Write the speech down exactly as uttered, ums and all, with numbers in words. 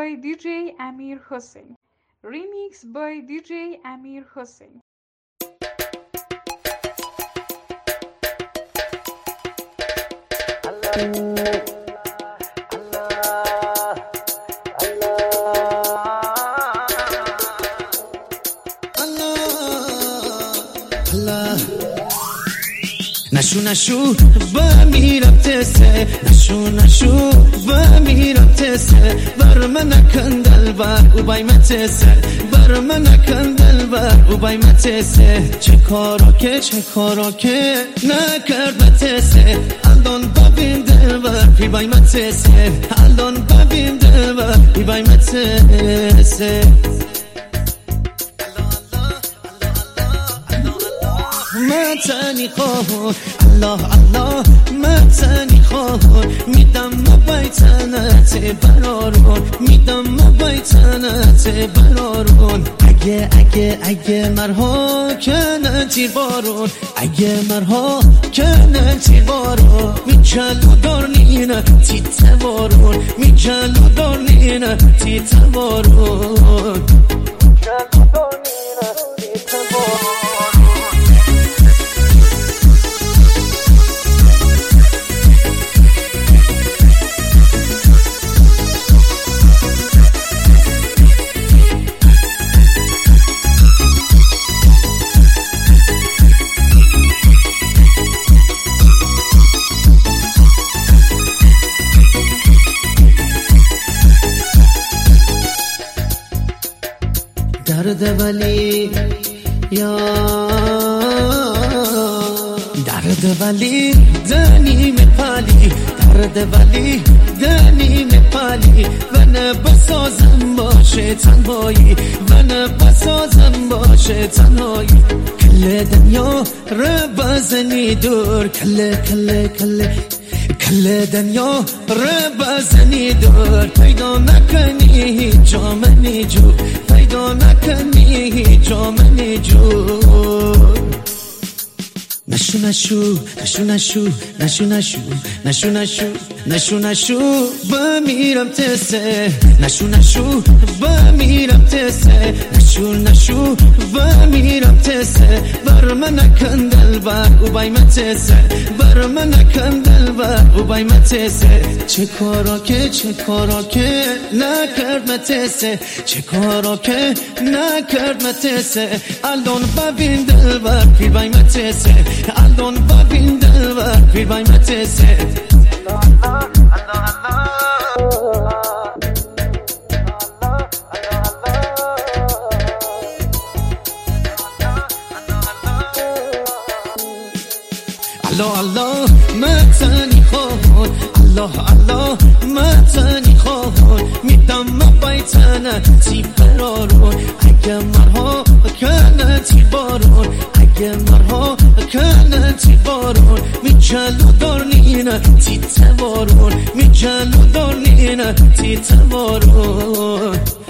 by دی جی Amir Hossain. Remix by دی جی Amir Hossain. نشو نشو بمیرم تسه نشو نشو بمیرم تسه بر من کندل بر او بای متسه بر من کندل بر او بای متسه چه کارا که چه کارا که نکرد متسه الان ببین دل بر پی بای متسه الان ببین دل بر پی بای متسه من تنی خواهر الله الله من تنی خواهر میدم مبایتنت برارون میدم مبایتنت برارون اگه اگه اگه مرها کنن تیر بارون اگه مرها کنن تیر بارون می جلو دار نینه تیت بارون می جلو دار نینه تیت بارون جلو دار نینه تیت بارون درد ولی یا درد ولی دنی مپالی درد ولی دنی مپالی و نه بسازم باشه تنهایی و نه بسازم باشه تنهایی کل دنیا رو بزنی دور کل کل کل کل دنیا رو بزنی دور پیدا نکنی جامنی جو پیدا نکنی جامنی جو نشو نشو نشو نشو نشو نشو نشو نشو نشو نشو بمیرم تسه نشو نشو بمیرم تسه نشو نشو بمیرم تسه بر من کندل بر او بای متسه بر من کندل بر او بای متسه چه کارا که چه کارا که نکرد متسه چه کارا که نکرد متسه الان ببین دل بر پیر بای متسه الان ببین دل بر پیر بای متسه الله الله من تنی خواهر الله الله من تنی خواهر میدم مبایتنه تی برارون اگه مرها کنه تی بارون اگه مرها کنه تی بارون می جلو دار نینه تی تبارون می جلو دار نینه تی تبارون